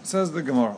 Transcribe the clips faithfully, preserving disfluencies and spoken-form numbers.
Says the Gemara.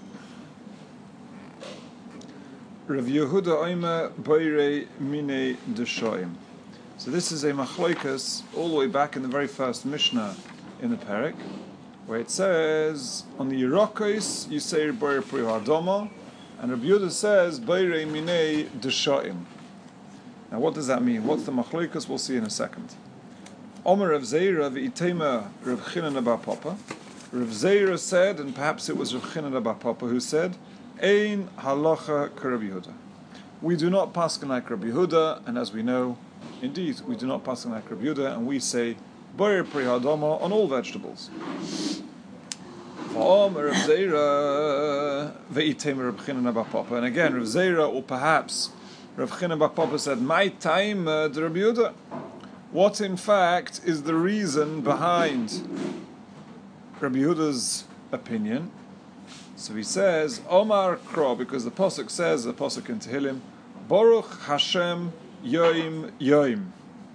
Rav Yehuda Oime Boirei Mine Deshoim. So this is a machloikas all the way back in the very first Mishnah in the Perek, where it says on the Yerokos you say Boirei Pri Hadoma, and Rav Yehuda says Boirei Mine Deshoim. Now what does that mean? What's the machloikas? We'll see in a second. Omer Rav Zeira v'itema Rav Chinan Bar Papa. Rav Zeira said, and perhaps it was Rav Chinan Bar Papa who said, Ein halacha k'Rabbi Yehuda. We do not pasken like Rabbi Yehuda, and as we know, indeed, we do not pasken like Rabbi Yehuda, and we say boyer pri hadama on all vegetables. V'omer Rav Zeira v'itema Rav Chinan Bar Papa. And again, Rav Zeira, or perhaps Rav Chinan Bar Papa said, my time uh, the Rabbi Yehuda. What in fact is the reason behind Rabbi Yehuda's opinion? So he says, Omar Kro, because the Pasuk says, the Pasuk in Tehillim, Baruch Hashem Yoim Yoim.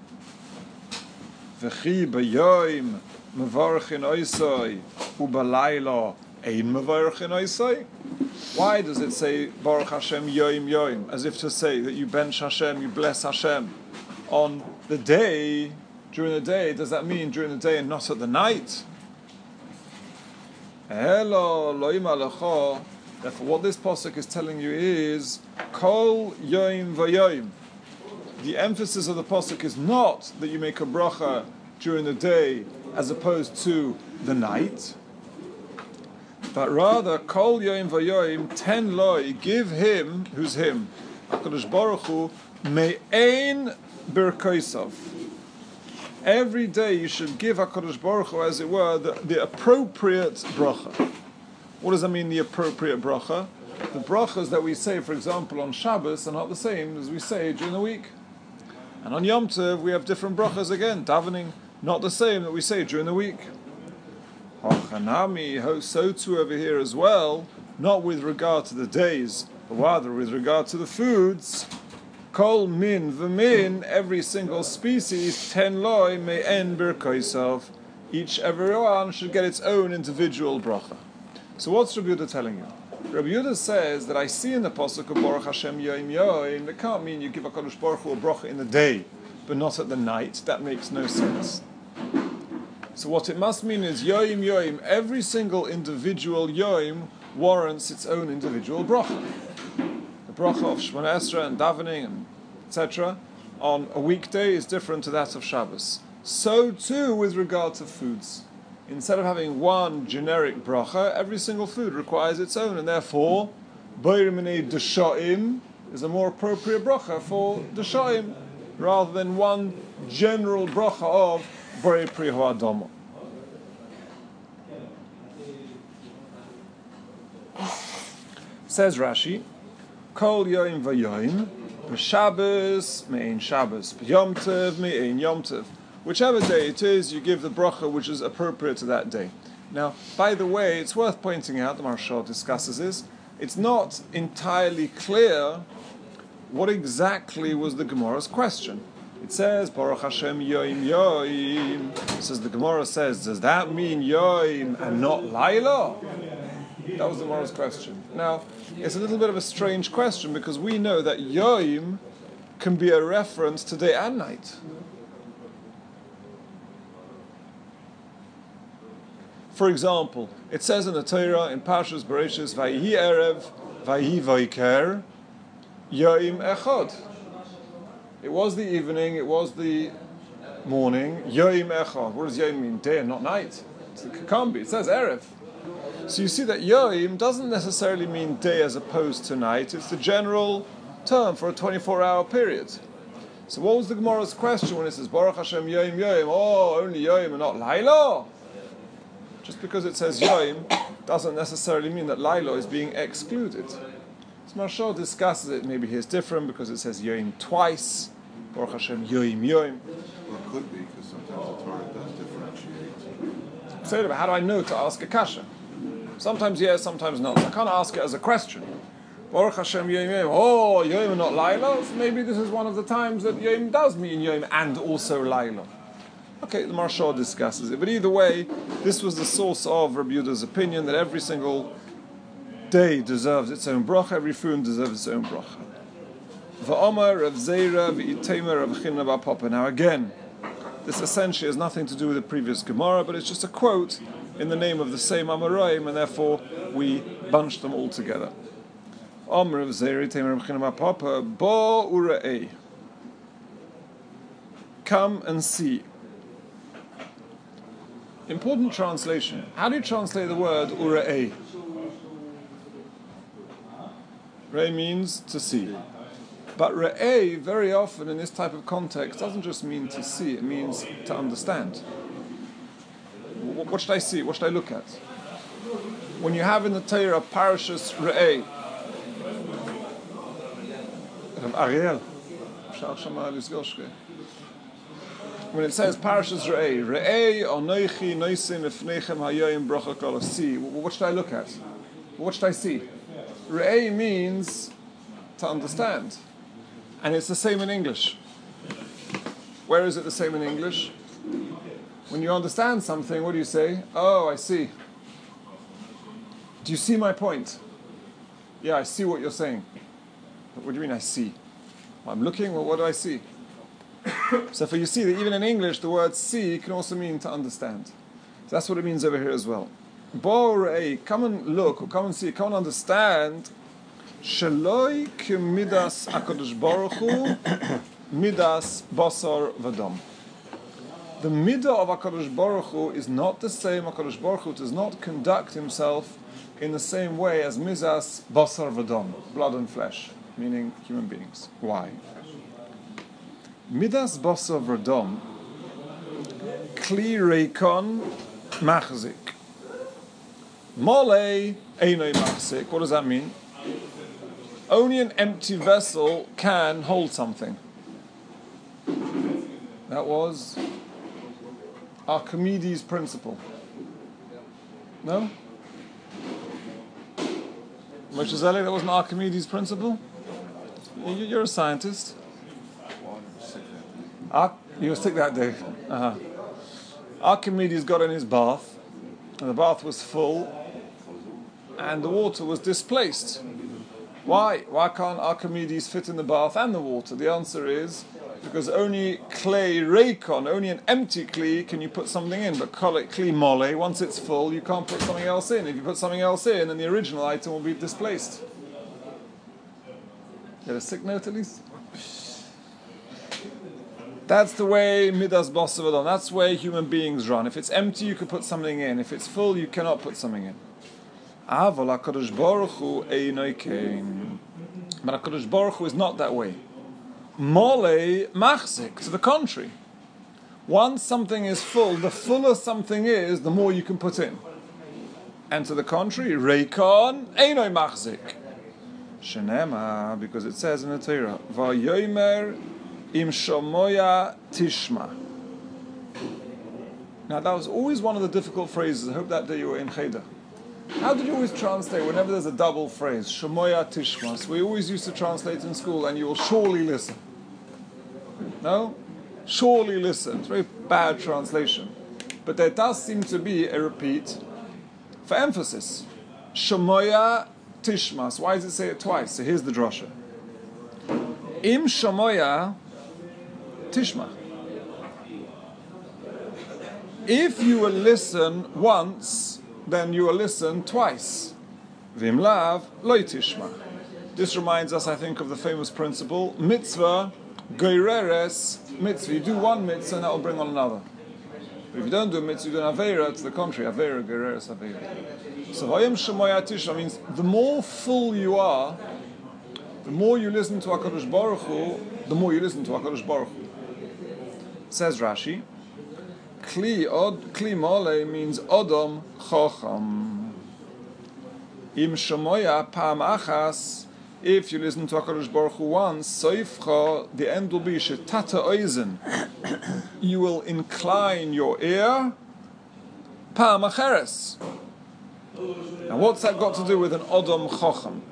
V'chi b'yoim mevarchin oisoi, u'balayla ein mevarchin oisoi. Why does it say Baruch Hashem Yoim Yoim? As if to say that you bench Hashem, you bless Hashem on the day, during the day. Does that mean during the day and not at the night? Hello, loim alecho. Therefore, what this pasuk is telling you is kol yoim vayoim. The emphasis of the pasuk is not that you make a bracha during the day as opposed to the night, but rather kol yoim vayoim ten loy. Give him, who's him, HaKadosh Baruch Hu, me'ein birkosav. Every day you should give HaKadosh Baruch Hu, as it were, the, the appropriate bracha. What does that mean, the appropriate bracha? The brachas that we say, for example, on Shabbos are not the same as we say during the week. And on Yom Tov we have different brachas again. Davening, not the same that we say during the week. Hachanami, so too over here as well, not with regard to the days, but rather with regard to the foods. Kol min v'min, every single species, ten loy may en birkoisav. Each, everyone should get its own individual bracha. So what's Rabbi Yehuda telling you? Rabbi Yehuda says that I see in the pasuk of Baruch Hashem Yoim Yoim, it can't mean you give HaKadosh Baruch Hu a bracha in the day, but not at the night. That makes no sense. So what it must mean is Yoim Yoim, every single individual Yoim warrants its own individual bracha. The bracha of Shemona Esrei and davening and et cetera on a weekday is different to that of Shabbos. So too with regard to foods. Instead of having one generic bracha, every single food requires its own, and therefore Boirei Mine Deshoim is a more appropriate bracha for Deshoim rather than one general bracha of Boirei Pri Hadama. Says Rashi, Kol Yoim Vayoim, B'Shabbos Me'ein Shabbos, B'Yom Tov Me'ein Yom Tov. Whichever day it is, you give the bracha which is appropriate to that day. Now, by the way, it's worth pointing out, the Maharshal discusses this, it's not entirely clear what exactly was the Gemara's question. It says, Baruch Hashem Yoim Yoim. Says the Gemara says, does that mean Yoim and not Laila? That was the Gemara's question. Now, it's a little bit of a strange question because we know that Yoim can be a reference to day and night. For example, it says in the Torah, in Parshas Bereshis, Vayihi Erev, Vayihi Vaiker, Yoim Echad. It was the evening, it was the morning, Yoim Echad. What does Yoim mean? Day and not night. It can't be. It says Erev. So you see that Yoim doesn't necessarily mean day as opposed to night. It's the general term for a twenty-four hour period. So what was the Gemara's question when it says Baruch Hashem Yoim Yoim? Oh, only Yoim and not Laila? Just because it says Yoim doesn't necessarily mean that Laila is being excluded. So Marshal discusses it. Maybe here's different because it says Yoim twice. Baruch Hashem Yoim Yoim. Well, it could be because sometimes the Torah does differentiate. So how do I know to ask a kasha? Sometimes yes, sometimes not. I can't ask it as a question. Baruch Hashem Yoim Yoim. Oh, Yoim and not Laila. So maybe this is one of the times that Yoim does mean Yoim and also Laila. Okay, the Maharsha discusses it, but either way, this was the source of Rabbi Yehuda's opinion that every single day deserves its own bracha, every food deserves its own bracha. V'omar Rav Zeira v'iteimer Rav Chinna bar Papa. Now again, this essentially has nothing to do with the previous Gemara, but it's just a quote in the name of the same Amoraim, and therefore we bunch them all together. Omar Rav Zeira v'iteimer Rav Chinna bar Papa, bo ura'ei. Come and see. Important translation. How do you translate the word ura'ei? Re means to see. But re'ei, very often in this type of context, doesn't just mean to see, it means to understand. What should I see? What should I look at? When you have in the Torah Parashas Re'ei, Rav Ariel, when it says Parashas Re'ei, Re'ei onoichi noisim ifnechem hayoyim brocha kol see, what should I look at? What should I see? Re'ei means to understand. And it's the same in English. Where is it the same in English? When you understand something, what do you say? Oh, I see. Do you see my point? Yeah, I see what you're saying. But what do you mean I see? Well, I'm looking, well, what do I see? So for you see that even in English, the word see can also mean to understand. So that's what it means over here as well. Bo re'ei, come and look, or come and see, come and understand. Sheloi k'midas HaKadosh Baruch Hu midas basar v'dam. The midah of HaKadosh Baruch Hu is not the same. HaKadosh Baruch Hu does not conduct himself in the same way as midas basar v'dam, blood and flesh, meaning human beings. Why? Midas basar v'dam, kli reikon machzik. Mole einoi machzik. What does that mean? Only an empty vessel can hold something. That was Archimedes' principle. No? Moshe Zelig, that wasn't Archimedes' principle? You're a scientist. Ar- you were sick that day. Uh-huh. Archimedes got in his bath, and the bath was full, and the water was displaced. Why? Why can't Archimedes fit in the bath and the water? The answer is because only clay reikon, only an empty clay can you put something in. But clay mole, once it's full, you can't put something else in. If you put something else in, then the original item will be displaced. Get a sick note at least? That's the way midas basavadon. That's the way human beings run. If it's empty, you can put something in. If it's full, you cannot put something in. But HaKadosh Baruch Hu is not that way. Mole machzik, to the contrary. Once something is full, the fuller something is, the more you can put in. And to the contrary, reikon einoi machzik. Shenema, because it says in the Torah, Vayomer im shomoya tishma. Now that was always one of the difficult phrases. I hope that day you were in Cheder. How did you always translate whenever there's a double phrase, Shemoya Tishmas? We always used to translate in school, and you will surely listen. No? Surely listen. It's a very bad translation. But there does seem to be a repeat for emphasis. Shemoya Tishmas. Why does it say it twice? So here's the drasha. Im Shemoya Tishma. If you will listen once, then you will listen twice. Vim lav loy tishma. This reminds us, I think, of the famous principle, mitzvah, geireres, mitzvah. You do one mitzvah and that will bring on another. But if you don't do a mitzvah, you do an aveira, it's the contrary, aveira, geireres, aveira. So vayim shemoya tishma means the more full you are, the more you listen to HaKadosh Baruch Hu, the more you listen to HaKadosh Baruch Hu. Says Rashi, Kli od kli mole means odom chocham. Im shemoya pam achas. If you listen to HaKadosh Baruch Hu once, soifcha, the end will be shetata oizen. You will incline your ear. Pam acheres. Now, what's that got to do with an odom chocham?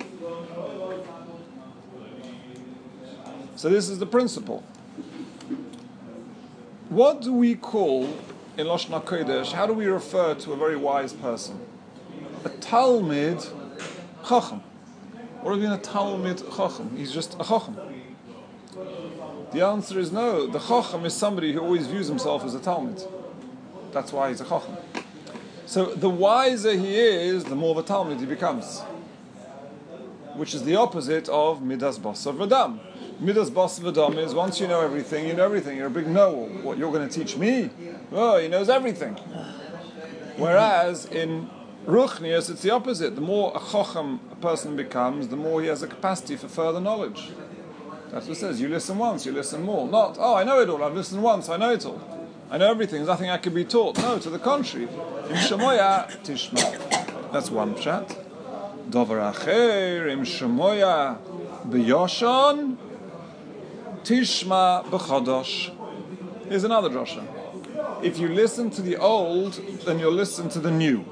So this is the principle. What do we call, in Lashon HaKodesh, how do we refer to a very wise person? A Talmid Chacham. What do you mean a Talmid Chacham? He's just a Chacham. The answer is no. The Chacham is somebody who always views himself as a Talmid. That's why he's a Chacham. So the wiser he is, the more of a Talmid he becomes. Which is the opposite of Midas Basar V'Dam. Midas Basar V'Dam is once you know everything, you know everything. You're a big know-all. What, you're going to teach me? Oh, he knows everything. Whereas in Ruchnius, it's the opposite. The more a Chacham a person becomes, the more he has a capacity for further knowledge. That's what it says. You listen once, you listen more. Not, oh, I know it all. I've listened once, I know it all. I know everything. There's nothing I can be taught. No, to the contrary. Im Shemoya Tishma. That's one pshat. Dover Acher Im Shemoya B'Yoshon Tishma B'Chodosh. Here's another drasha. If you listen to the old, then you'll listen to the new.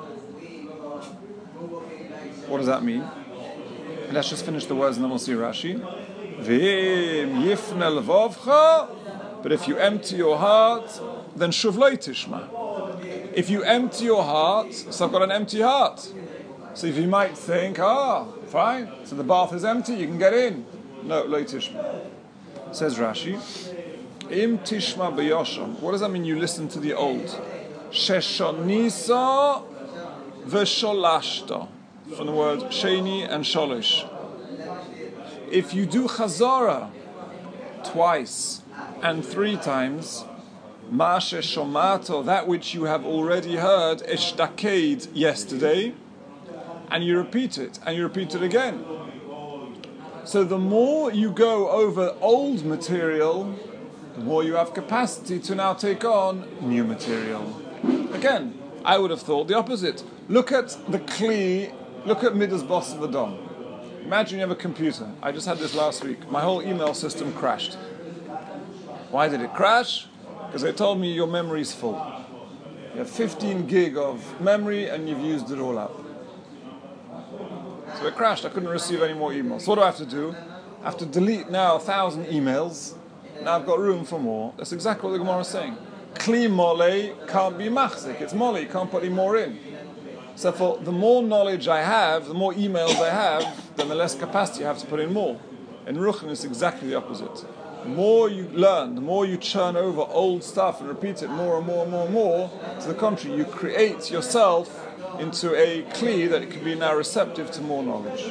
What does that mean? Let's just finish the words and then we'll see Rashi. V'im yifne levavcha. But if you empty your heart, then shuvloi tishma. If you empty your heart, so I've got an empty heart. So if you might think, ah, fine, so the bath is empty, you can get in. No, lo tishma. Says Rashi, im tishma b'yosham. What does that mean? You listen to the old. Sheshonisa v'sholashta. From the word sheni and sholish. If you do chazara twice and three times, Mashe shomato, that which you have already heard, eshtaked yesterday, and you repeat it, and you repeat it again. So the more you go over old material, the more you have capacity to now take on new material. Again, I would have thought the opposite. Look at the Kli, look at Midas Basar V'Dam. Imagine you have a computer. I just had this last week. My whole email system crashed. Why did it crash? Because they told me your memory's full. You have fifteen gig of memory and you've used it all up. So it crashed. I couldn't receive any more emails. So what do I have to do? I have to delete now a thousand emails. Now I've got room for more. That's exactly what the Gemara is saying. Kli mole can't be machzik. It's mole. You can't put any more in. So for the more knowledge I have, the more emails I have, then the less capacity I have to put in more. In Ruchnius, it's exactly the opposite. The more you learn, the more you churn over old stuff and repeat it more and more and more and more, to the contrary, you create yourself into a kli that it can be now receptive to more knowledge.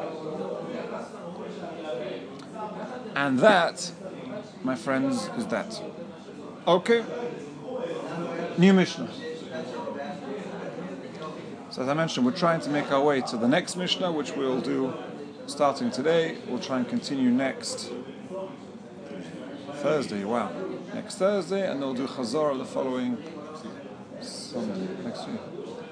And that, my friends, is that. Okay? New Mishnah. So as I mentioned, we're trying to make our way to the next Mishnah, which we'll do starting today. We'll try and continue next Thursday, wow. Next Thursday, and they'll do Chazorah the following Sunday, next week.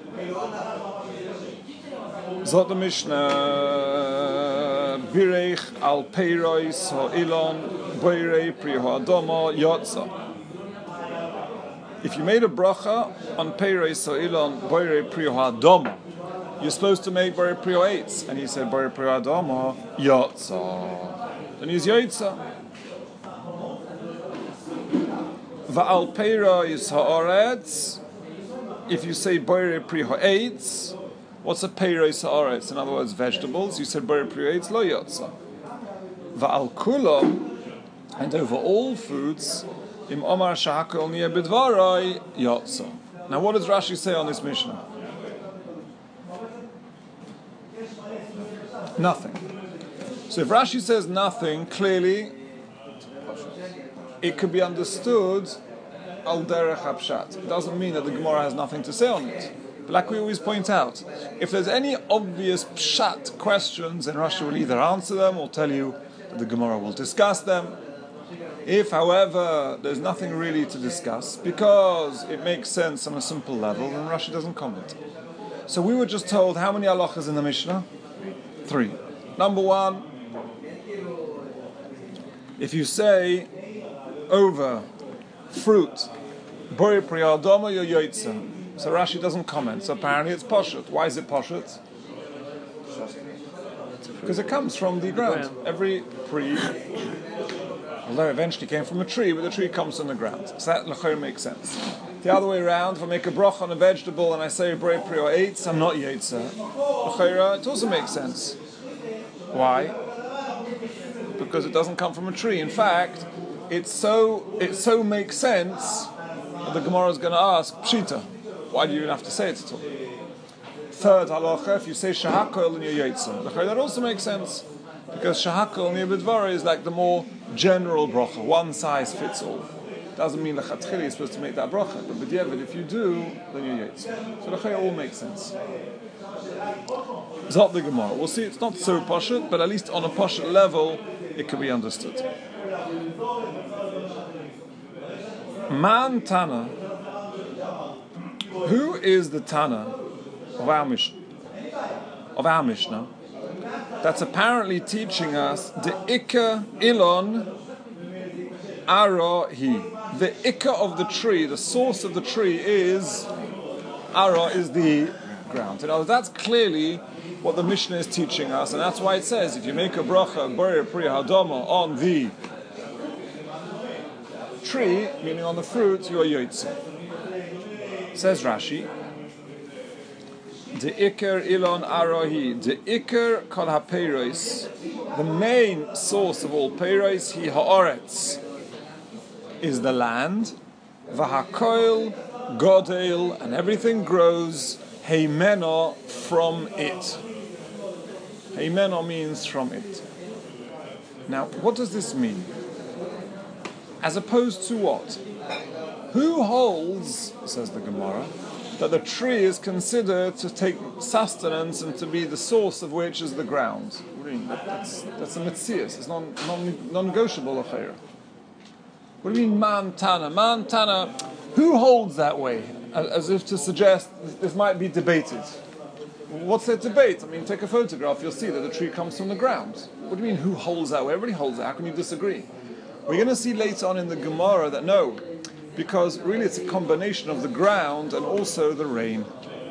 Zot the Mishnah, Bireich al Peirois ha'ilon, Boirei pri ha'adoma yotza. If you made a bracha on Peirois ha'ilon, Boirei pri ha'adoma, you're supposed to make Boirei pri ha'etz, and he said Boirei pri ha'adoma yotza. Then he's yotza. Va'al Peirois ha'aretz. If you say Boirei pri ha'etz, what's a Peirois ha'aretz? In other words, vegetables. You said Boirei pri ha'etz lo yotza. Va'al kulam, and over all foods, im omar shahakol nieh b'dvarai yotza. Now, what does Rashi say on this Mishnah? Nothing. So if Rashi says nothing, clearly it could be understood al derech hapshat. It doesn't mean that the Gemara has nothing to say on it. But like we always point out, if there's any obvious pshat questions, then Rashi will either answer them or tell you that the Gemara will discuss them. If, however, there's nothing really to discuss, because it makes sense on a simple level, then Rashi doesn't comment. So we were just told how many halachas in the Mishnah? Three. Number one, if you say over fruit, Boirei pri ha'adoma yoyotza, so Rashi doesn't comment. So apparently it's poshut. Why is it poshut? Because it comes from the ground. Every pri Although it eventually came from a tree, but the tree comes from the ground. So that l'chayr makes sense. The other way around, if I make a bracha on a vegetable and I say brei pri or eitz, I'm not yetzer. L'chayr, it also makes sense. Why? Because it doesn't come from a tree. In fact, it so it so makes sense that the Gemara is going to ask, Pshita, why do you even have to say it at all? Third halacha, if you say shahakol in your yetzer, that also makes sense. Because shahakol in Yibidvara is like the more general bracha, one size fits all. Doesn't mean lechatchili you're supposed to make that bracha, but b'diavad, if you do, then you're yetzer. So the all makes sense. Zot the Gemara. We'll see. It's not so pashut, but at least on a pashut level, it can be understood. Man Tana. Who is the Tana of our Mishnah? Of our Mishnah? That's apparently teaching us the Ikka Ilon Ara Hi. The Ikka of the tree, the source of the tree is Ara is the ground. And that's clearly what the Mishnah is teaching us, and that's why it says if you make a bracha Borei Pri Hadama on the tree, meaning on the fruit, you are yotze. Says Rashi, the Iker Ilon Arahi, the Iker Kol HaPeiros, the main source of all Peiros, Hi Haaretz, is the land, V'Hakoil Godel, and everything grows, Heimeno, from it. Heimeno means from it. Now, what does this mean? As opposed to what? Who holds, says the Gemara, that the tree is considered to take sustenance and to be the source of which is the ground? What do you mean? That, that's, that's a mitzias. It's non, non, non-negotiable affair. What do you mean man tana? Man tana, who holds that way? As, as if to suggest this might be debated. What's there to debate? I mean, take a photograph, you'll see that the tree comes from the ground. What do you mean, who holds that way? Everybody holds that. How can you disagree? We're going to see later on in the Gemara that no, because really it's a combination of the ground and also the rain.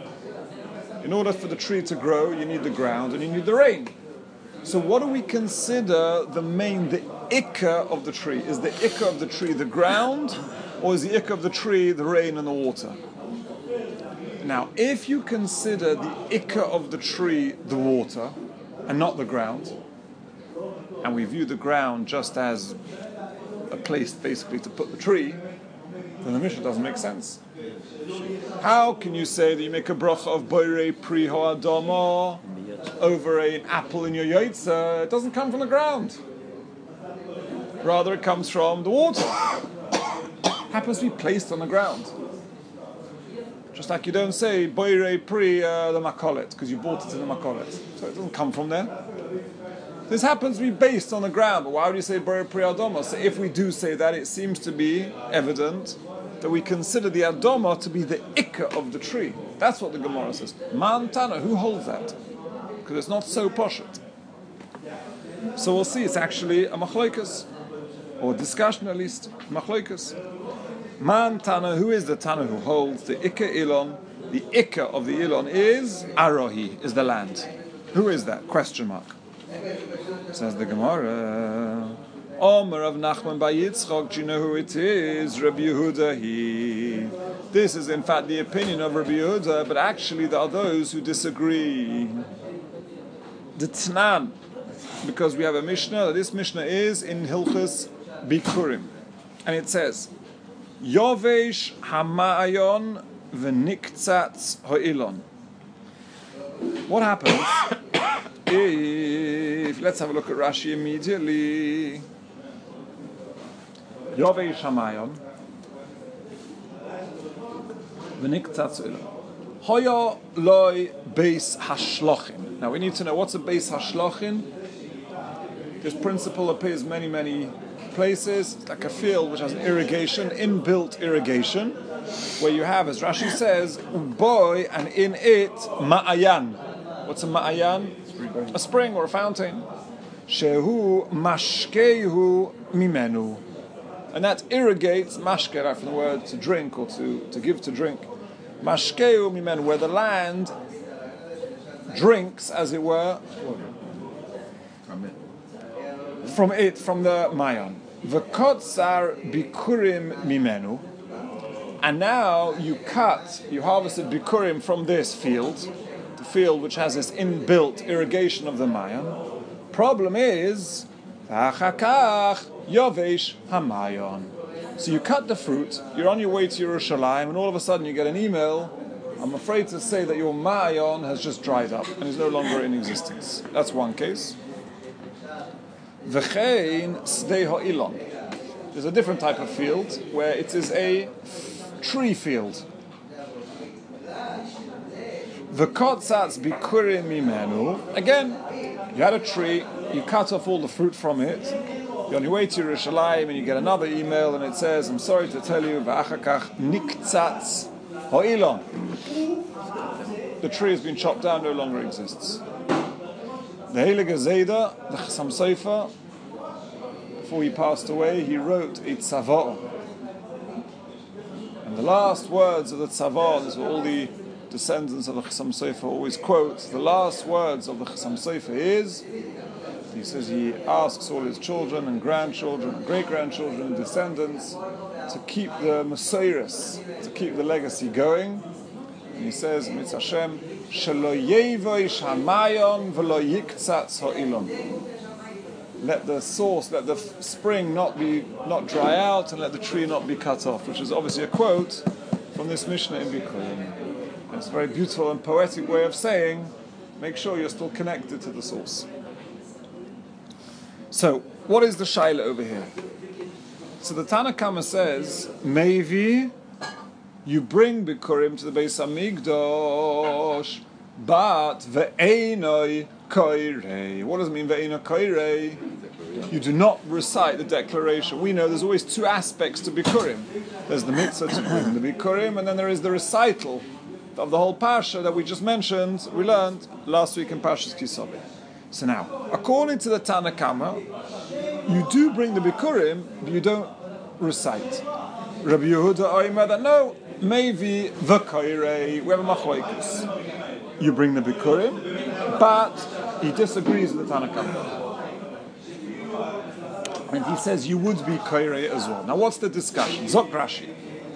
In order for the tree to grow, you need the ground and you need the rain. So what do we consider the main, the ikka of the tree? Is the ikka of the tree the ground, or is the ikka of the tree the rain and the water? Now, if you consider the ikka of the tree the water and not the ground, and we view the ground just as a place basically to put the tree, then the Mishnah doesn't make sense. How can you say that you make a bracha of Borei Pri Ha'adama over an apple in your yotze? It doesn't come from the ground. Rather, it comes from the water. Happens to be placed on the ground. Just like you don't say Borei Pri uh, the makolet because you bought it in the makolet, so it doesn't come from there. This happens to be based on the ground, but why would you say Borei Pri Adama? So if we do say that, it seems to be evident that we consider the Adama to be the ikka of the tree. That's what the Gemara says. Man Tana, who holds that? Because it's not so poshut. So we'll see, it's actually a machloikas, or discussion at least, machloikas. Man Tana, who is the Tana who holds the ikka ilon? The ikka of the ilon is Arohi, is the land. Who is that? Question mark. Says the Gemara, Omer of Nachman by Yitzchok, do you know who it is? Rabbi Yehuda he. This is in fact the opinion of Rabbi Yehuda, but actually there are those who disagree. The Tnan, because we have a Mishnah, this Mishnah is in Hilchus Bikurim, and it says, Yovesh Hamayon v'niktzatz ha'ilon. What happens if, let's have a look at Rashi immediately. Yovesh Hamayon v'niktzatz ha'ilon. Hoya loy beis hashlochin. Now we need to know what's a beis hashlochin. This principle appears many, many places. It's like a field which has an irrigation, inbuilt irrigation, where you have, as Rashi says, boy, and in it ma'ayan. What's a ma'ayan? A spring or a fountain. Shehu mashkehu mimenu, and that irrigates mashke, right from the word to drink or to, to give to drink. Mashkehu mimenu, where the land drinks, as it were, from it, from the mayan. V'kotsar bikurim mimenu. And now you cut, you harvested bikurim from this field, the field which has this inbuilt irrigation of the mayon. Problem is, v'achakach yovesh hamayon. So you cut the fruit, you're on your way to Yerushalayim, and all of a sudden you get an email. I'm afraid to say that your mayon has just dried up and is no longer in existence. That's one case. V'chein sdei ha'ilon. There's a different type of field where it is a tree field. V'kotzatz bikurim mimenu. Again, you had a tree, you cut off all the fruit from it. You're on your way to Yerushalayim and you get another email and it says, I'm sorry to tell you, v'achakach niktzatz ha'ilon. The tree has been chopped down, no longer exists. The Heilige Zayda, the Chassam Sofer, before he passed away, he wrote a tzavah. And the last words of the tzavah, this is what all the descendants of the Chassam Sofer always quote, the last words of the Chassam Sofer is, he says he asks all his children and grandchildren and great-grandchildren and descendants to keep the Messiris, to keep the legacy going. And he says, Mitz Hashem, Shelo yevoish hamayon v'lo yiktzatz ha'ilon. Let the source, let the spring not be not dry out, and let the tree not be cut off, which is obviously a quote from this Mishnah in Bikurim. It's a very beautiful and poetic way of saying, make sure you're still connected to the source. So, what is the shaila over here? So the Tanna Kama says, maybe you bring Bikurim to the Beis Hamikdash, but ve'enoi koirei. What does it mean, ve'enoi koirei? You do not recite the declaration. We know there's always two aspects to Bikurim. There's the mitzvah to bring the Bikurim, and then there is the recital of the whole parsha that we just mentioned, we learned last week in Parshas Kisaveh. So now, according to the Tanna Kama, you do bring the Bikurim, but you don't recite. Rabbi Yehuda Oimer that no, maybe the Koirei, we have a machlokes. You bring the Bikurim, but he disagrees with the Tanna Kama. And he says you would be Koirei as well. Now what's the discussion? Zok Rashi.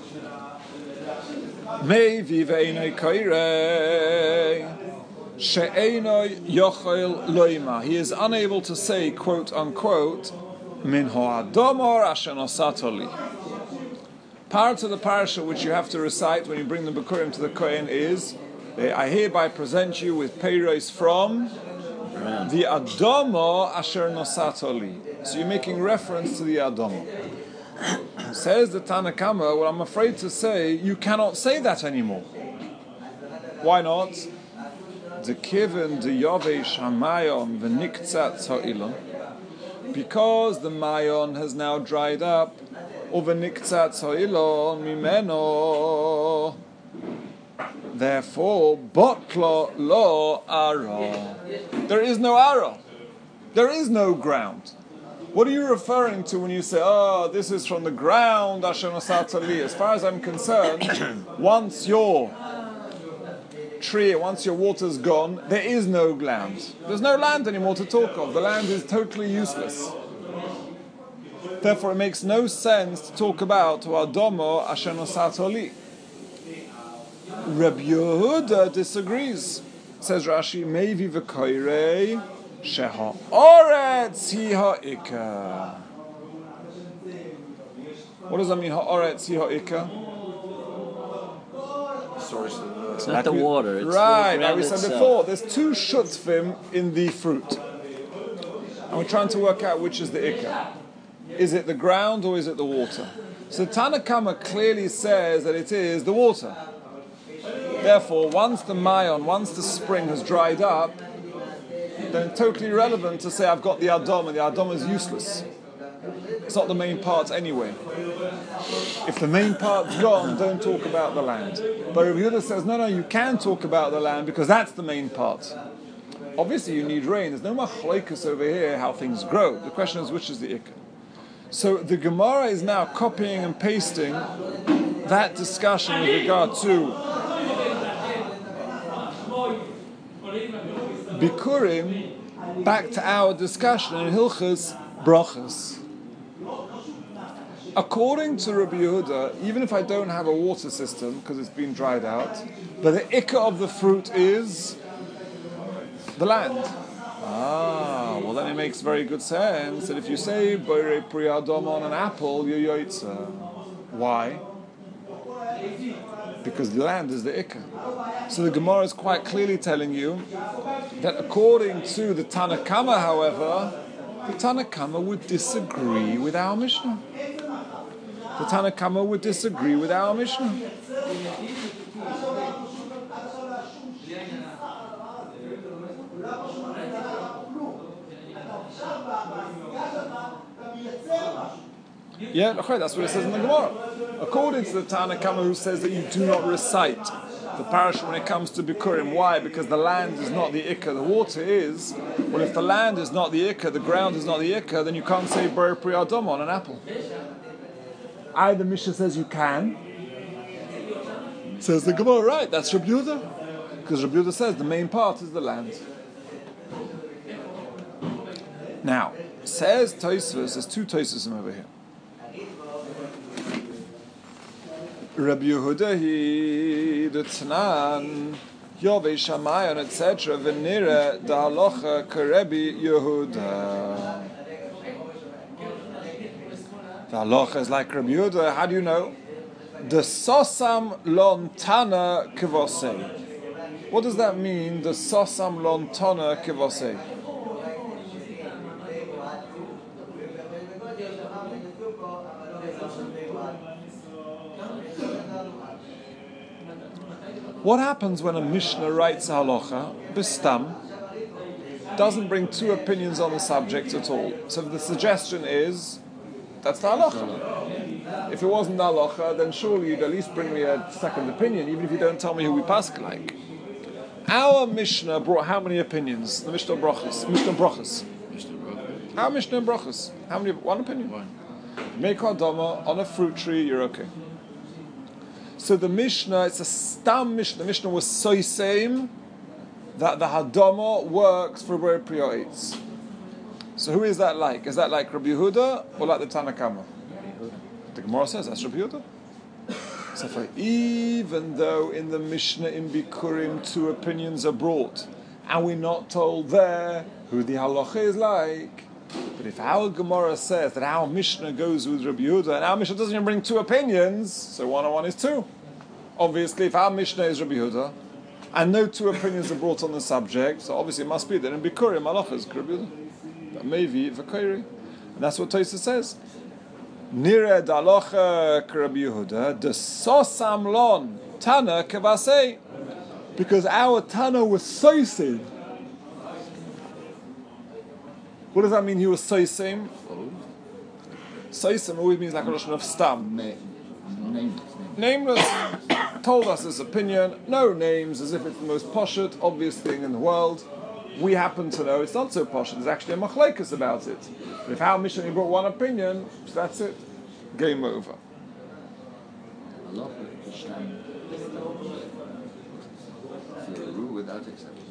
Maybe ve'enoi Koirei. She'enoi yochel loima. He is unable to say, quote unquote, min ho'adomor asher nosatoli. Part of the parasha which you have to recite when you bring the Bikurim to the Kohen is, I hereby present you with peiros from the Adomo asher nosatoli. So you're making reference to the Adomo. Says the Tanna Kama, well, I'm afraid to say you cannot say that anymore. Why not? The kiven the yovesh hamayon v'niktzatz ha'ilon, because the mayon has now dried up, or v'niktzatz ha'ilon mimeno. Therefore, botlo lo ara. There is no ara. There is no ground. What are you referring to when you say, "Oh, this is from the ground"? Asher nosatali. As far as I'm concerned, once your tree, once your water's gone, there is no land. There's no land anymore to talk of. The land is totally useless. Therefore, it makes no sense to talk about Adomo asher nosatoli. Rabbi Yehuda disagrees. Says Rashi, Mevi v'koirei sheha oretz hi ha'ika. What does that mean, ha'oretz hi ha'ika? Source of the... It's not like the we, water, it's right, the like we said itself. before, there's two shutfim in the fruit. And we're trying to work out which is the ikka. Is it the ground or is it the water? So Tanna Kama clearly says that it is the water. Therefore, once the mayon, once the spring has dried up, then it's totally irrelevant to say I've got the Adom, and the Adom is useless. It's not the main part anyway. If the main part's gone, don't talk about the land. But Rabbi Yehuda says, no, no, you can talk about the land because that's the main part. Obviously, you need rain. There's no machlokes over here how things grow. The question is, which is the ikka? So the Gemara is now copying and pasting that discussion with regard to Bikurim back to our discussion in Hilchos Brachos. According to Rabbi Yehuda, even if I don't have a water system because it's been dried out, but the ikka of the fruit is the land. Ah, well then it makes very good sense that if you say Borei Pri Adama on an apple, you're yoitza. Why? Because the land is the ikka. So the Gemara is quite clearly telling you that according to the Tana Kama, however, the Tana Kama would disagree with our Mishnah. The Tana Kama would disagree with our Mishnah. Yeah, okay, that's what it says in the Gemara. According to the Tana Kama, who says that you do not recite the parasha when it comes to Bikurim. Why? Because the land is not the Ikka, the water is. Well, if the land is not the Ikka, the ground is not the Ikka, then you can't say Borei Pri Adama on an apple. Either Mishnah says you can, says the Gemara, right, that's Rabbi Yehuda. Because Rabbi Yehuda says the main part is the land. Now, says Tosfos, there's two Tosfos over here. Rabbi Yehuda, he, the Tanan, Yovei Shamayon, et cetera, Venira, da halacha karebi Yehuda. The halacha is like Rabbi Yehuda. How do you know? The sosam lontana kivosei. What does that mean? The sosam lontana kivosei. What happens when a Mishnah writes a halacha, bistam, doesn't bring two opinions on the subject at all? So the suggestion is, that's the halacha. If it wasn't the halacha, then surely you'd at least bring me a second opinion, even if you don't tell me who we pass like. Our Mishnah brought how many opinions? The Mishnah Brachas. Mishnah Brachas. Our Mishnah Brachas. How many? One opinion. One. Make Adama on a fruit tree, you're okay. So the Mishnah, it's a stam Mishnah. The Mishnah was so same that the Hadama works for Borei Pri Ha'etz. So who is that like? Is that like Rabbi Yehuda or like the Tana Kama? The Gemara says that's Rabbi Yehuda. So for, even though in the Mishnah in Bikurim two opinions are brought, and we're not told there who the halacha is like, but if our Gemara says that our Mishnah goes with Rabbi Yehuda, and our Mishnah doesn't even bring two opinions, so one on one is two. Obviously, if our Mishnah is Rabbi Yehuda, and no two opinions are brought on the subject, so obviously it must be that in Bikurim halacha is Rabbi Yehuda. That may be V'kairi. And that's what Tosfos says. Nire dalocha Rabbi Yehuda, the sosam lon Tana kavasei, because our Tana was soisim. What does that mean? He was soisim. Soisim always means like a notion of stam. Nameless. Nameless. Told us his opinion. No names, as if it's the most poshut, obvious thing in the world. We happen to know it's not so posh. There's actually a machlekes about it. But if our Mishnah brought one opinion, so that's it. Game over. Allah is Islam. If you rule without exception.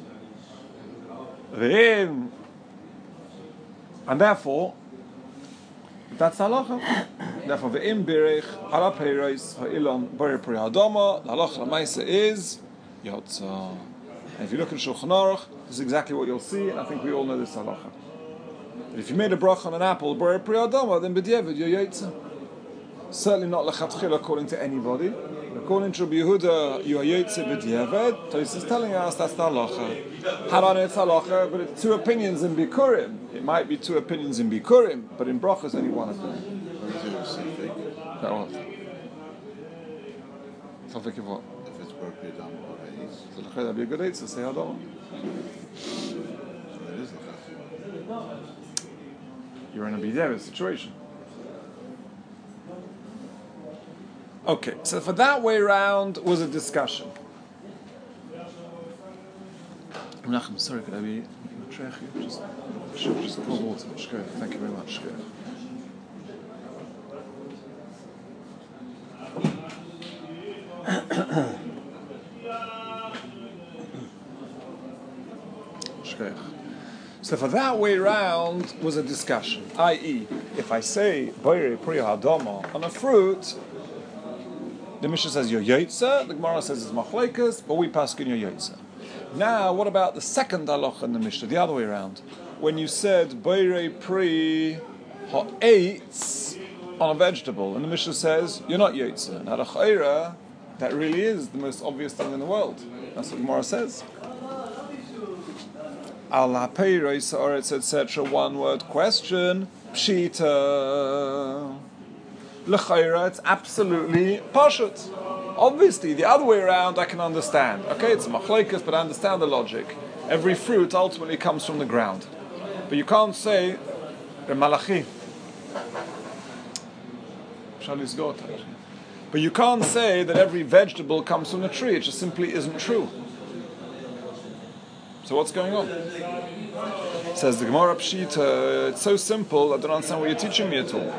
V'im. And therefore, that's halacha. Therefore, v'im birich ala peiros ha'ilon borei pri hadama. The halacha l'maisa is yotza. And if you look at Shulchan Aruch, this is exactly what you'll see, and I think we all know this halacha. But if you made a bracha on an apple, borei pri hadama, then b'diavad you're yotza. Certainly not lechatchil according to anybody. According to Rabbi Yehuda, you are yotze b'diavad. Tosfos is telling us that's the halacha. How do I know it's halacha? But it's two opinions in Bikurim. It might be two opinions in Bikurim, but in bracha is only one opinion. That what? Safek of what? If it's Borei Pri Adama or Ha'etz. So that'd be a good answer. Say hadama. That is lechatchila. You're in a b'diavad situation. Okay, so for that way round was a discussion. Menachem, sorry, could I be just, just, just pour water? Thank you very much. So So for that way round was a discussion, that is, if I say Boire Priya Hadama on a fruit, the Mishnah says you're Yotze, the Gemara says it's Machlekes, but we pass in your Yotze. Now, what about the second halacha in the Mishnah, the other way around? When you said Boire Pri Ha'etz on a vegetable, and the Mishnah says you're not Yotze. Now, the Chayra, that really is the most obvious thing in the world. That's what Gemara says. Al ha'peiros ha'aretz, et cetera. One word question. Pshita. L'chayra, it's absolutely pashut. Obviously, the other way around I can understand. Okay, it's a machlekes, but I understand the logic. Every fruit ultimately comes from the ground. But you can't say, Malachi. But you can't say that every vegetable comes from a tree. It just simply isn't true. So what's going on? Says the Gemara Pshita, it's so simple, I don't understand what you're teaching me at all.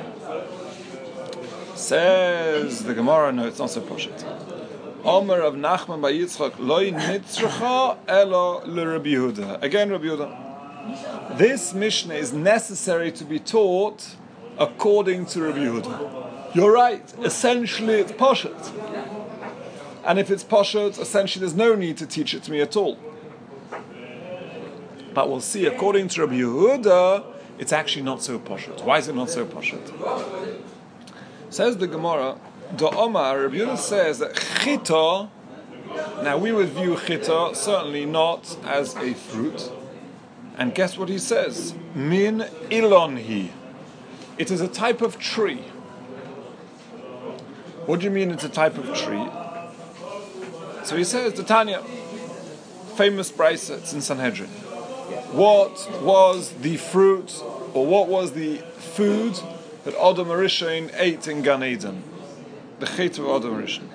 Says the Gemara, no, it's not so poshut. Omer of Nachman by Yitzchak, Loi nitzrecha elo l'Rabbi Yehuda. Again, Rabbi Yehuda. This Mishnah is necessary to be taught according to Rabbi Yehuda. You're right, essentially it's poshut. And if it's poshut, essentially there's no need to teach it to me at all. But we'll see, according to Rabbi Yehuda, it's actually not so poshut. Why is it not so poshut? Says the Gemara, the Omar, Rabbi Yehuda says that chita, now we would view chita certainly not as a fruit. And guess what he says? Min ilonhi. It is a type of tree. What do you mean it's a type of tree? So he says, the Tanya, famous brisa, it's in Sanhedrin. What was the fruit, or what was the food that Adam HaRishon ate in Gan Eden? The chet of Adam HaRishon.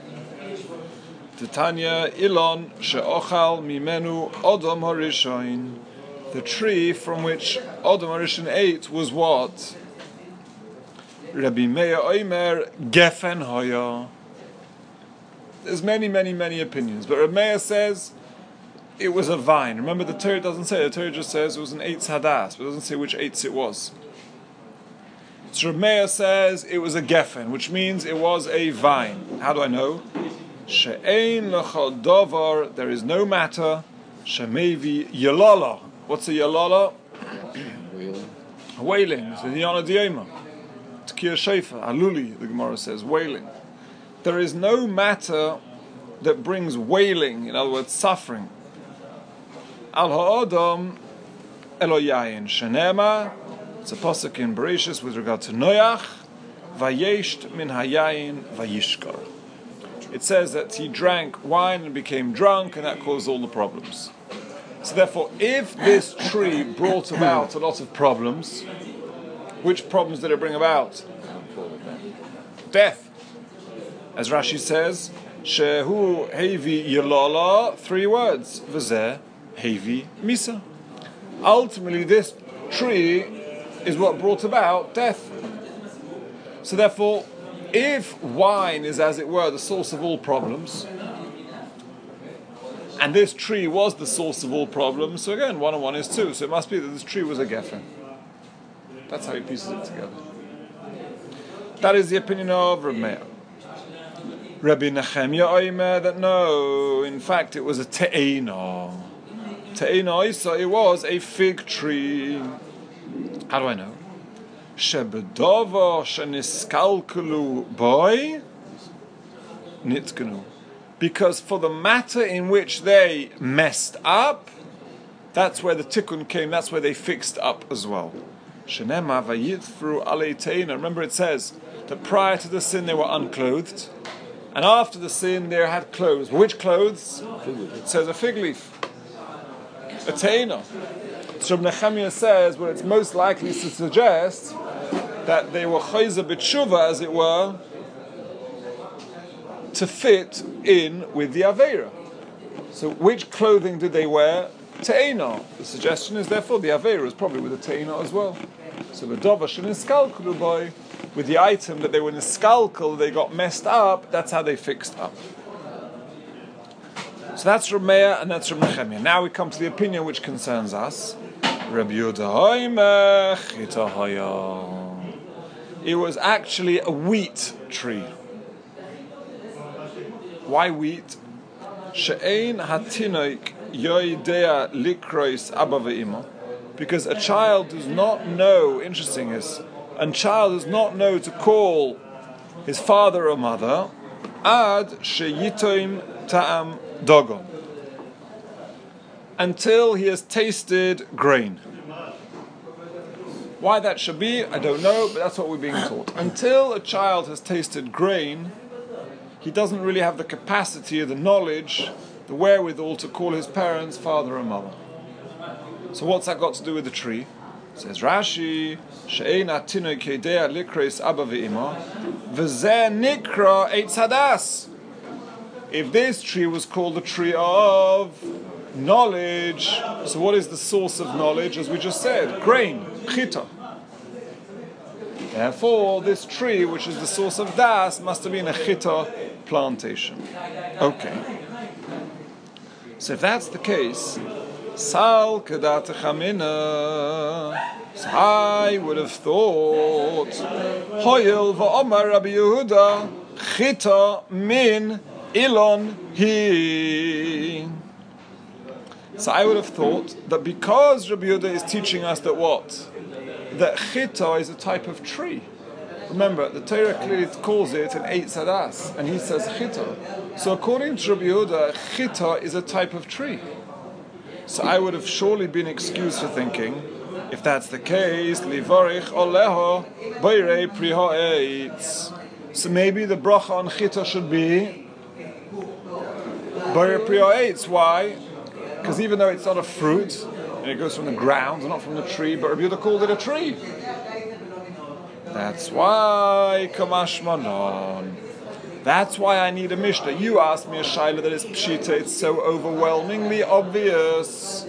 Titania Ilon she'ochal mimenu Adam HaRishon. The tree from which Adam HaRishon ate was what? Rabbi Meir Omer Gefen Hoya. There's many, many, many opinions, but Rabbi Meir says it was a vine. Remember, the Torah doesn't say. The Torah just says it was an eitz hadas, but it doesn't say which eitz it was. So Rabbi Meir says it was a gefen, which means it was a vine. How do I know? She'ein l'chol davar, there is no matter. She'mevi yalala. What's a yalala? Wailing. Wailing. It's the Yana Diema. Tkir Shefa, Aluli, the Gemara says, wailing. There is no matter that brings wailing, in other words, suffering. Al ha'adam elo yayin shenema. It's a pasuk in Bereshis with regard to Noach. Vayesht min hayayin vayishkar. It says that he drank wine and became drunk, and that caused all the problems. So therefore, if this tree brought about a lot of problems, which problems did it bring about? Death. As Rashi says, Shehu hevi yilala, three words. V'zeh hevi misa. Ultimately, this tree is what brought about death. So therefore, if wine is, as it were, the source of all problems, and this tree was the source of all problems, so again, one and one is two, so it must be that this tree was a geffen. That's how he pieces it together. That is the opinion of Rabbi Meir. Rabbi Nechemia Oimer, that no, in fact it was a te'ena. Te'ena Isa, it was a fig tree. How do I know? Shebedova sheniskalkulu boy nitkanu. Because for the matter in which they messed up, that's where the tikkun came, that's where they fixed up as well. Shenema vayitfru aleiteina. Remember it says that prior to the sin they were unclothed, and after the sin they had clothes. Which clothes? It says a fig leaf. A teina. So Nehemiah says, well, it's most likely to suggest that they were chayza b'tshuva, as it were, to fit in with the Aveira. So which clothing did they wear? Te'ena. The suggestion is therefore the Aveira is probably with the Te'ena as well. So the Dovash and Niskalkulu boy, with the item that they were Niskalkul, they got messed up, that's how they fixed up. So that's Rameya and that's from Nehemiah. Now we come to the opinion which concerns us. Rabbi Yehuda chita haya. It was actually a wheat tree. Why wheat? She'ein hatinoik yoidea likrois abba ve'ima. Because a child does not know, interesting is, a child does not know to call his father or mother ad sheyitoim ta'am dogon, until he has tasted grain. Why that should be, I don't know, but that's what we're being taught. Until a child has tasted grain, he doesn't really have the capacity or the knowledge, the wherewithal to call his parents father or mother. So what's that got to do with the tree? Says Rashi, She'ein atinu kedea likreis abba ve'ima, v'zeh nikra eitz hadas. If this tree was called the tree of knowledge, so what is the source of knowledge? As we just said, grain, chita. Therefore, this tree, which is the source of das, must have been a chita plantation. Okay. So if that's the case, Sal kedat chamina. So I would have thought, Hoyel va'omar Rabbi Yehuda chita min ilon hi. So I would have thought that because Rabbi Yehuda is teaching us that what? That chita is a type of tree. Remember, the Torah clearly calls it an eitz hadas, and he says chita. So according to Rabbi Yehuda, chita is a type of tree. So I would have surely been excused for thinking, if that's the case, livarich oleho beirei pri ha'etz. So maybe the bracha on chita should be beirei pri ha'etz. Why? Because even though it's not a fruit, and it goes from the ground, not from the tree, but Rabbi Yehuda called it a tree. That's why kamash manon. That's why I need a Mishnah. You asked me a shaila that is pshita, it's so overwhelmingly obvious.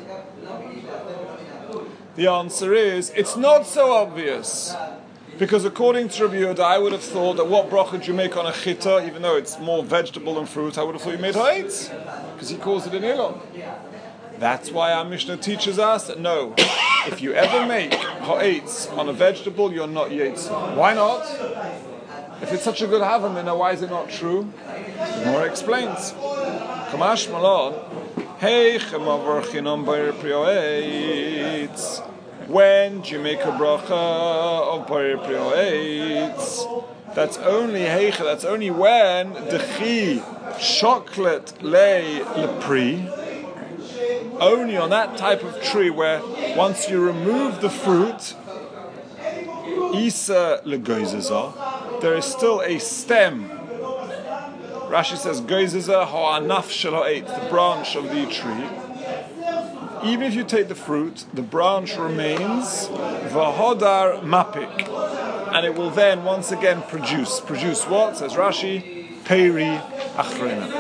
The answer is, it's not so obvious. Because according to Rabbi Yehuda, I would have thought that what bracha do you make on a chita, even though it's more vegetable than fruit, I would have thought you made ha'etz. Because he calls it an ilon. That's why our Mishnah teaches us that no, if you ever make ha'etz on a vegetable, you're not yetz. Why not? If it's such a good havamina, why is it not true? The Gemara explains. Kamash malon, hey chemavar chinam b'yer prioetz. When do you make a bracha of b'yer prioetz? That's only heicha. That's only when the chi chocolate lay lepri. Only on that type of tree where once you remove the fruit, isa legoizazah, there is still a stem. Rashi says, Goiziza ha'anaf shel ha'etz, the branch of the tree. Even if you take the fruit, the branch remains v'hodar mapik, and it will then once again produce. Produce what? Says Rashi, peri achrena.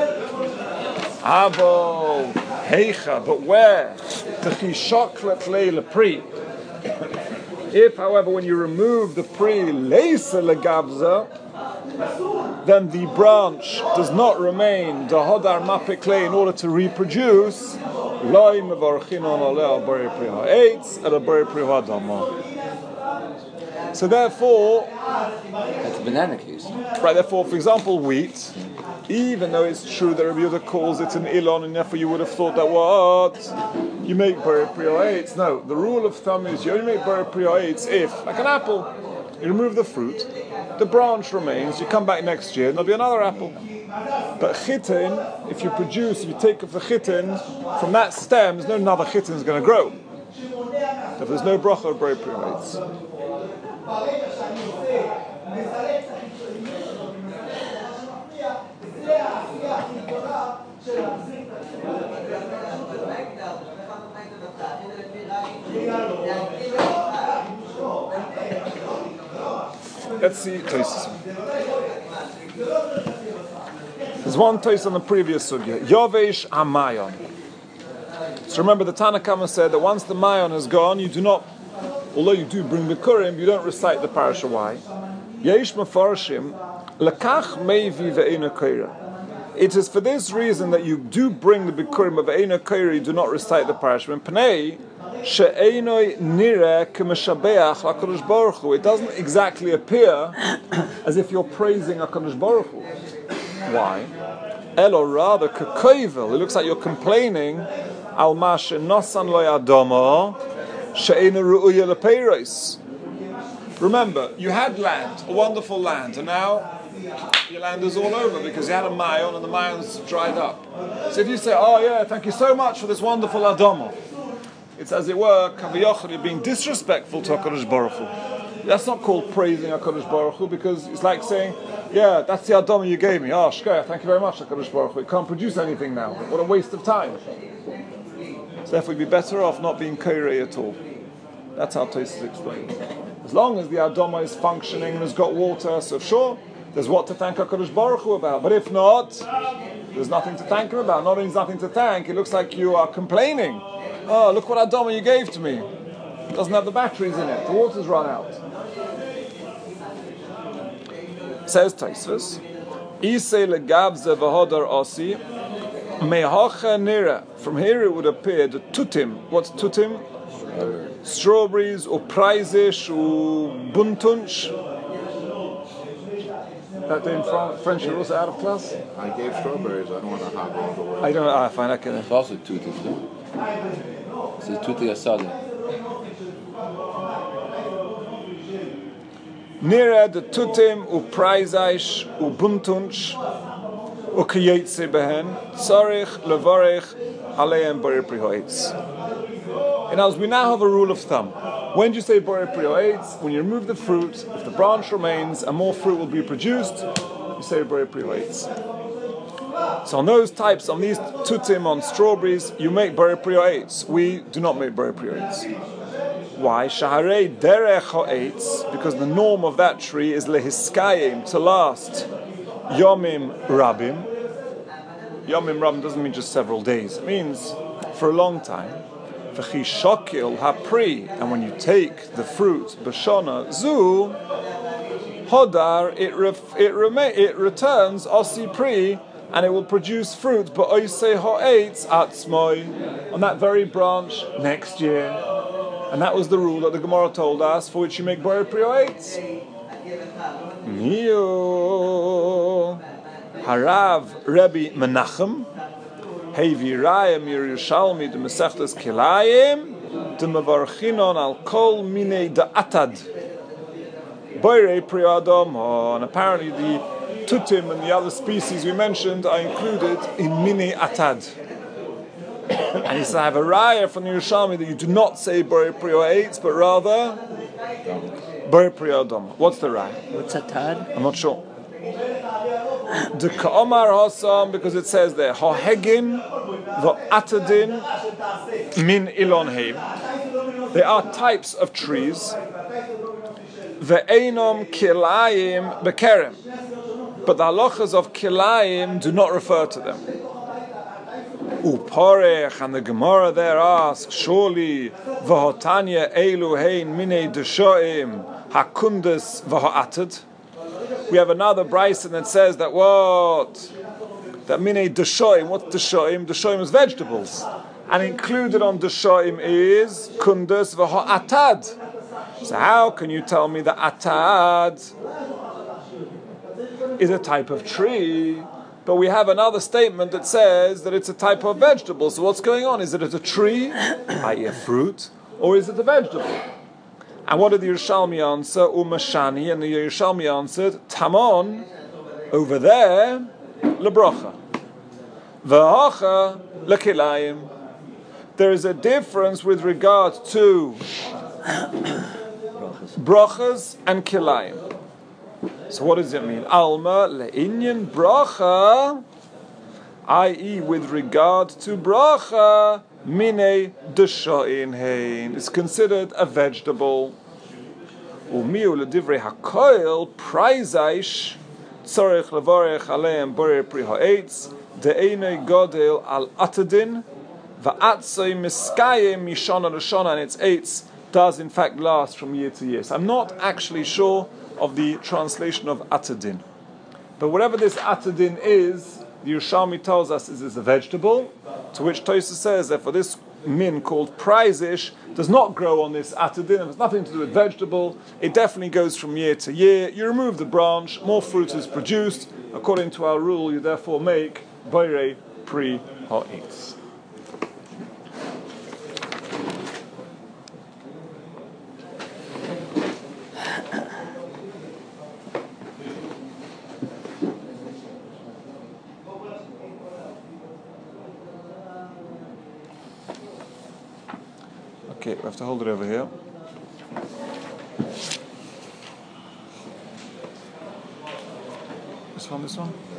Avo heicha, but where? T'chi shoklet leila pri. If, however, when you remove the pri leisa legabza, then the branch does not remain the hodar mapik clay in order to reproduce. Loi mevarchinon oleh al bari pri ha'etz el bari pri ha'adama. So therefore, that's a banana case. Right. Therefore, for example, wheat. Even though it's true that Rabbi Yehuda calls it an ilon, and therefore you would have thought that what you make bari pri ha'etz. No, the rule of thumb is you only make bari pri ha'etz if, like an apple, you remove the fruit, the branch remains. You come back next year, and there'll be another apple. But chitin, if you produce, if you take off the chitin from that stem, there's no another chitin is going to grow. If there's no bracha of bari pri ha'etz. Let's see Tosfos. There's one Tosfos on the previous sugya. Yovesh Hamayon. So remember, the Tanna Kama said that once the Mayon is gone, you do not, although you do bring the Kurim, you don't recite the parasha. Why? Yesh Mefarshim Lekach Meivi Ve'ena Koira. It is for this reason that you do bring the Bikurim of Ve'ena Koira, you do not recite the parasha. And Panei, she'enoi nireh k'meshabeach HaKadosh Baruch Hu. It doesn't exactly appear as if you're praising HaKadosh Baruch Hu. Why? Elo rather k'koivel. It looks like you're complaining al ma she'nosan lo yadama she'ena ru'uya lepeiros. Remember, you had land, a wonderful land, and now your land is all over because you had a mayon and the mayon's dried up. So if you say, oh yeah, thank you so much for this wonderful Adama, it's as it were, Kaviyachar, you're being disrespectful to HaKadosh Baruch Hu. That's not called praising HaKadosh Baruch Hu, because it's like saying, yeah, that's the Adama you gave me. Oh, shkaya, thank you very much, HaKadosh Baruch Hu. It can't produce anything now. What a waste of time. So therefore, you'd be better off not being kairei at all. That's how Tosfos explains. As long as the Adama is functioning and has got water, so sure, there's what to thank HaKadosh Baruch Hu about. But if not, there's nothing to thank him about. Not only is nothing to thank, it looks like you are complaining. Oh, look what Adama you gave to me. It doesn't have the batteries in it. The water's run out. Says Tosfos, Isei legavze v'hodar osi mehacha nira. From here it would appear the tutim. What's tutim? Strawberries or preizish or buntunch. That day in France, French are also out of class? I gave strawberries. I don't want to have all the way. I don't know. I find that kind It's also tutti, no? It's a tutti asada. Nira the tutim u preizish u buntunch u kiyetze behen tzarich levarich aleim bari prihoitz. And as we now have a rule of thumb, when do you say Borei Prihoetz? When you remove the fruit, if the branch remains and more fruit will be produced, you say Borei Prihoetz. So on those types, on these tutim, on strawberries, you make Borei Prihoetz. We do not make Borei Prihoetz. Why? Shaharei derech ha'etz, because the norm of that tree is lehiskayim, to last yomim rabim. Yomim rabim doesn't mean just several days. It means for a long time. V'chishokil hapri, and when you take the fruit b'shona zu hodar, it ref, it rema- it returns osi pri, and it will produce fruit b'oisei ha'etz atzmoi, on that very branch next year. And that was the rule that the Gemara told us, for which you make borei pri ha'etz. Miu harav Rebbe Menachem Hevi Raya Mir Yerushalmi de Mesechtes Kilayim de Mevarchinon al Kol Minei de Atad Borei Pri Adama. And apparently the tutim and the other species we mentioned are included in Minei Atad. And he said, I have a Raya from the Yerushalmi that you do not say Borei Pri Ha'etz, but rather Borei Pri Adama. What's the Raya? What's Atad? I'm not sure. The Ka'omar Hasam, because it says there, Ha'hegin v'atadin min ilon heim. There are types of trees. Ve'enom kilayim bekerem. But the halachas of kilayim do not refer to them. Uporech, and the Gemara there asks, surely v'hotanya elu hein minei deshoim hakundes v'ha'atad. We have another Bryson that says that what? That minei deshoim. What's deshoim? Deshoim is vegetables. And included on deshoim is kundas v'ha'atad. So how can you tell me that atad is a type of tree, but we have another statement that says that it's a type of vegetable? So what's going on? Is it a tree, that is a fruit, or is it a vegetable? And what did the Yerushalmi answer? Umashani, and the Yerushalmi answered, Tamon, over there, lebrocha. V'hacha lekilayim. There is a difference with regard to brachas and kilayim. So what does it mean? Alma le'inyan bracha, that is with regard to bracha, minei deshoin hein, is considered a vegetable. Umiu ledivrei hakoil prizaish tzorech levarech aleim borei pri ha'etz de'enei godel al atadin va'atzoi miskayim mishana l'shana, and its eitz does in fact last from year to year. So I'm not actually sure of the translation of atadin, but whatever this atadin is, the Yerushalmi tells us is, is a vegetable, to which Tosfos says that for this min called preizish does not grow on this atadin. It has nothing to do with vegetable. It definitely goes from year to year. You remove the branch, more fruit is produced. According to our rule, you therefore make boirei pri ha'etz. Okay, we have to hold it over here. This one, this one.